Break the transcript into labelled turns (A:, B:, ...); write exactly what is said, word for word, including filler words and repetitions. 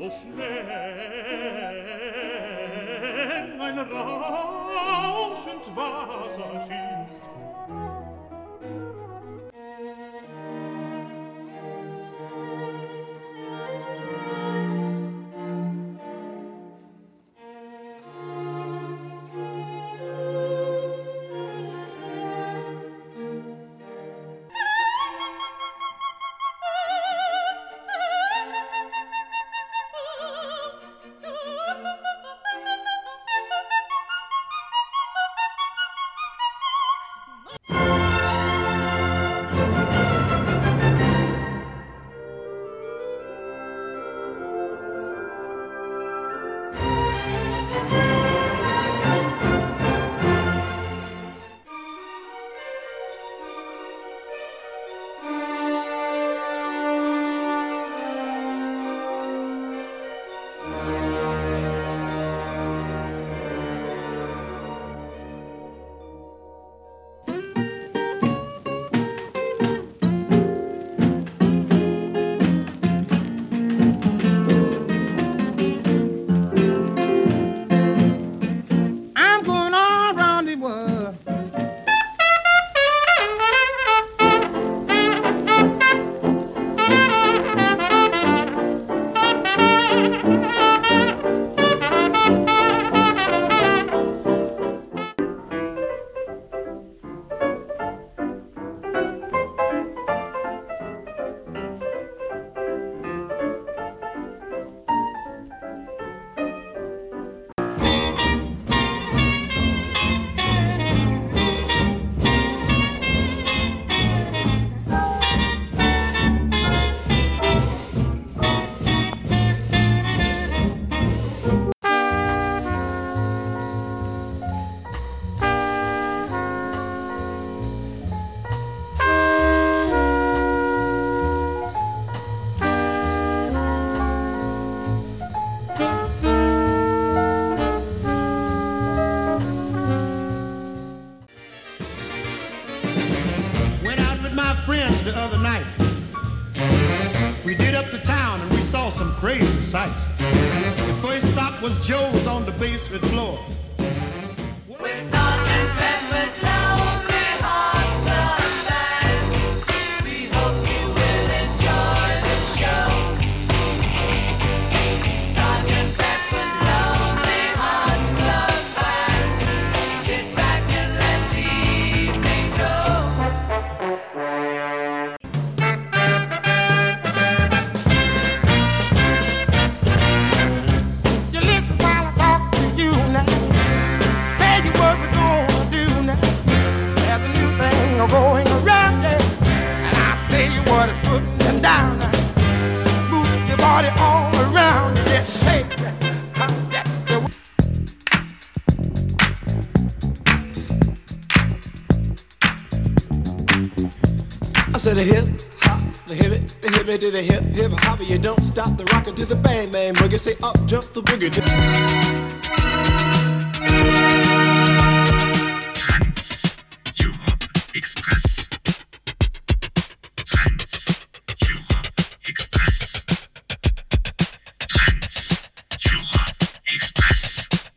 A: so schnell ein rauschend Wasser schießt.
B: The other night, we did up to town and we saw some crazy sights. The first stop was Joe's on the basement floor.
C: With Sergeant Pepper's Lonely Hearts Club Band, we hope you will enjoy the show. Sergeant Pepper's Lonely Hearts Club Band, sit back and let the evening go.
D: Going around there, and I tell you what, it's putting them down. Move your body all around, just shake. That's the way. I said the hip hop, the hip it, the hip it to the hip hip hop. You don't stop the rockin' to the bang bang boogie. Say up jump the boogie.